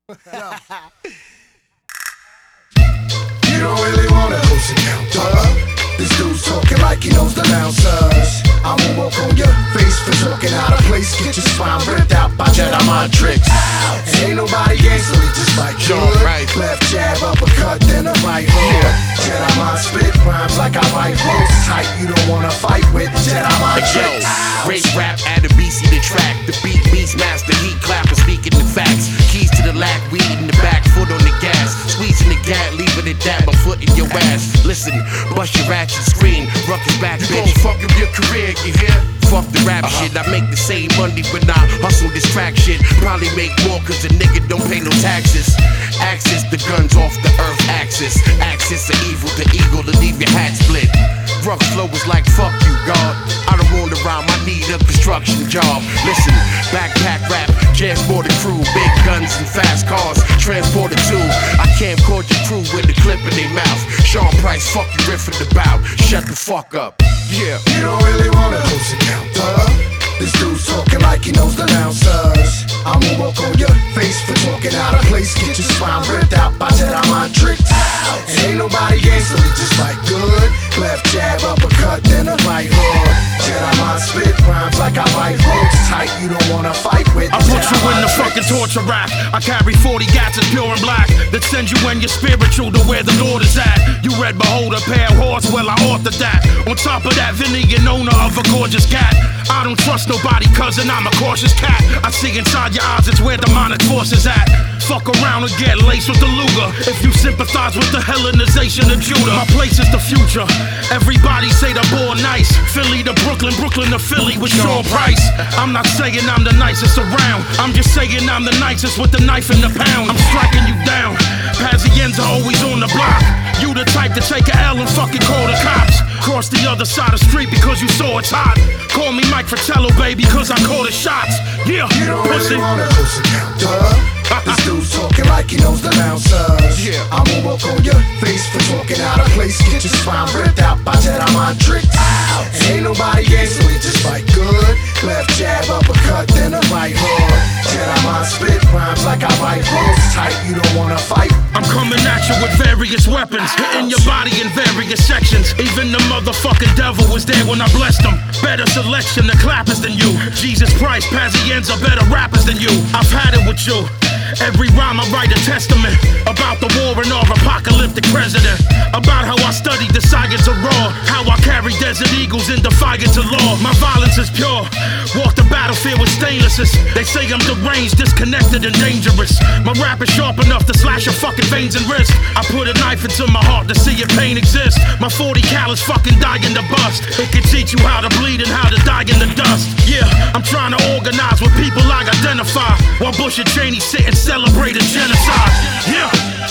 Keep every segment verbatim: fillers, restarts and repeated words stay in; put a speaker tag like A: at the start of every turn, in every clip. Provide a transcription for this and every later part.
A: You don't really wanna host a counter. This dude's talking like he knows the announcers. I won't walk on your face for talking out of place. Get your spine ripped out by Jedi mind tricks. And ain't nobody gangster, we just like good. Right. Left jab, uppercut, then a right hook. Yeah. Jedi mind spit rhymes like I write books. Tight, you don't wanna fight with Jedi mind tricks.
B: Rape rap, add a B C to track. The beat beast master, heat clapper, speaking the facts. Keys to the lack, weed in the back, foot on the gas. Squeezing the gat, leaving it that, my foot in your ass. Listen, bust your ratchet screen, ruckus back, you bitch. Fuck up your career, you hear? Fuck the rap uh-huh. shit, I make the same money when I hustle this track shit. Probably make more cause a nigga don't pay no taxes. Axis, the guns off the earth axis. Axis of evil, the eagle to leave your hat split. Rough flow is like fuck you, God. I don't want to rhyme, I need a construction job. Listen, backpack rap, transport the crew. Big guns and fast cars, transport the two. I can't call your crew with a clip in their mouth. Sean Price, fuck you riffing about. Shut the fuck up, yeah.
A: You don't really wanna host a counter. This dude's talking like he knows the announcers. I won't walk on your face for talking out of place. Get your spine ripped out by Jedi mind tricks. And ain't nobody gangster, we just like good. Left jab, uppercut, then a right hook. Jedi mind spit rhymes like I write books. Tight, you don't wanna fight with
C: I put you in the fucking torture rack. I carry forty gats that's pure and black. That sends you when you're spiritual to where the Lord is at. You read behold a pale horse, well I authored that. On top of that, Vinny and owner of a gorgeous cat. I don't trust nobody cousin, I'm a cautious cat. I see inside your eyes, it's where demonic forces at. Fuck around and get laced with the Luger. If you sympathize with the Hellenization of Judah, my place is the future. Everybody say they're born nice. Philly to Brooklyn, Brooklyn to Philly with Sean Price. I'm not saying I'm the nicest around. I'm just saying I'm the nicest with the knife in the pound. I'm striking you down. Pazienza always on the block. You the type to take a L and fucking call the cops. Cross the other side of the street because you saw it's hot. Call me Mike Fratello, baby, cause I call the shots. Yeah,
A: you don't
C: pussy.
A: really wanna host a counter. This dude's talking like he knows the announcers. Yeah. I won't walk on your face for talking out of place. Get your spine ripped out by Jedi mind tricks. And ain't nobody gangster, we just fight good. Left jab, uppercut, then a right hook. Jedi mind spit rhymes like I write books. Tight, you don't wanna fight.
C: I'm coming at you with various weapons, hitting your body in various sections. Even the motherfucking devil was there when I blessed him. Better selection of clappers than you. Jesus Christ, Pazienza, better rappers than you. I've had it with you. Every rhyme I write a testament about the war and our apocalyptic president. About how I studied the science of raw. How I carry desert eagles in defiance of law. My violence is pure. Walk the battlefield with stainlesses. They say I'm deranged, disconnected and dangerous. My rap is sharp enough to slash your fucking veins and wrists. I put a knife into my heart to see if pain exists. My forty cal is fucking dying to bust. It can teach you how to bleed and how to die in the dust. Yeah, I'm trying to organize with people I identify. While Bush and Cheney sit and celebrate a genocide. Yeah.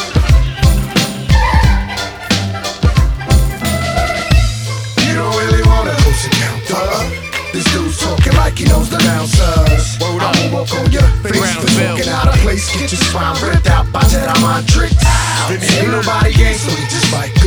A: You don't really wanna host a counter. This dude's talking like he knows the announcers. I won't walk on your face for talking out of place. Get your spine ripped out by Jedi mind tricks. And ain't nobody gangster, we just like